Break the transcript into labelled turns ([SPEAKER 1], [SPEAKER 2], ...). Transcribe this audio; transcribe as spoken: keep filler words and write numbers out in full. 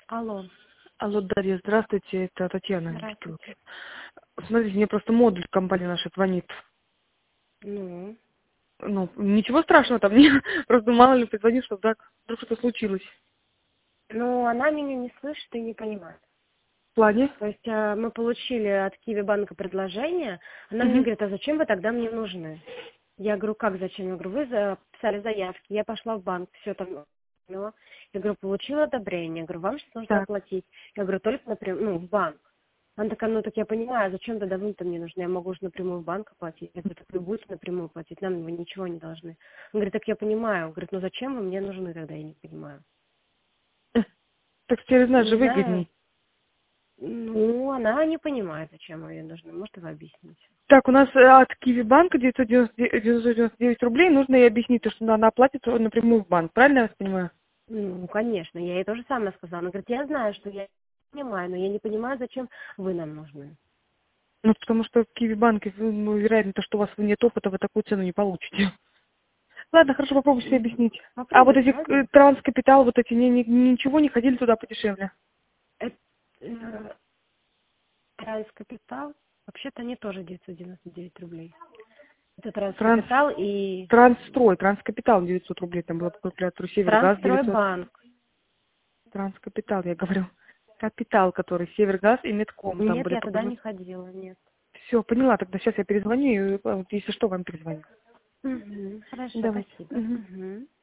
[SPEAKER 1] Алло,
[SPEAKER 2] Алло, Дарья, здравствуйте, это Татьяна беспилот.
[SPEAKER 1] здравствуйте.
[SPEAKER 2] Смотрите, мне просто модуль компании наша звонит.
[SPEAKER 1] Ну,
[SPEAKER 2] Ну, ничего страшного там нет, просто мало ли позвонишь, что так, вдруг что-то случилось.
[SPEAKER 1] ну, она меня не слышит и не понимает.
[SPEAKER 2] В плане?
[SPEAKER 1] То есть э, мы получили от Киви банка предложение, она мне
[SPEAKER 2] Угу.
[SPEAKER 1] говорит, а зачем вы тогда мне нужны? Я говорю, как зачем? Я говорю, вы записали заявки, я пошла в банк, все там, ну, я говорю, получила одобрение, я говорю, вам сейчас нужно
[SPEAKER 2] Так.
[SPEAKER 1] оплатить. Я говорю, только напрямую, ну, в банк. Она такая, ну, так я понимаю, а зачем тогда вы-то мне нужны? Я могу уже напрямую в банк оплатить. Я говорю, так вы будете напрямую платить, нам вы ничего не должны. Он говорит, так я понимаю. Он говорит, ну, зачем вы мне нужны тогда, я не понимаю.
[SPEAKER 2] Так теперь, знаешь, же
[SPEAKER 1] Не знаю.
[SPEAKER 2] выгодней.
[SPEAKER 1] Ну, она не понимает, зачем ей нужны. Может, вы объясните.
[SPEAKER 2] Так, у нас э, от Киви банка девятьсот девяносто девять рублей, нужно ей объяснить, то, что она оплатит напрямую в банк, правильно я вас понимаю?
[SPEAKER 1] Ну, конечно, я ей то же самое сказала. Она говорит, я знаю, что я понимаю, но я не понимаю, зачем вы нам нужны.
[SPEAKER 2] Ну, потому что в Киви банке, ну, вероятно, то, что у вас нет опыта, вы такую цену не получите. Ладно, хорошо, попробуйте себе
[SPEAKER 1] Мгм.
[SPEAKER 2] объяснить. А вот
[SPEAKER 1] Попробуйте,
[SPEAKER 2] эти
[SPEAKER 1] ладно?
[SPEAKER 2] э, транскапитал, вот эти, ни- ни- ничего не ходили туда подешевле?
[SPEAKER 1] Это, э, Транскапитал, вообще-то они тоже девятьсот девяносто девять рублей. Это
[SPEAKER 2] Транс,
[SPEAKER 1] Транскапитал и
[SPEAKER 2] Трансстрой, Транскапитал девятьсот рублей, там было по калькулятору, Севергаз девятьсот.
[SPEAKER 1] Трансстройбанк.
[SPEAKER 2] Транскапитал, я говорю. Капитал, который Севергаз и Метком, там
[SPEAKER 1] Нет,
[SPEAKER 2] были
[SPEAKER 1] я туда
[SPEAKER 2] прогнозы.
[SPEAKER 1] не ходила, нет.
[SPEAKER 2] Все, поняла, тогда сейчас я перезвоню, и, э, вот если что, вам перезвоню.
[SPEAKER 1] Мгм. Хорошо,
[SPEAKER 2] Давайте.
[SPEAKER 1] спасибо.
[SPEAKER 2] Мгм.
[SPEAKER 1] Мгм.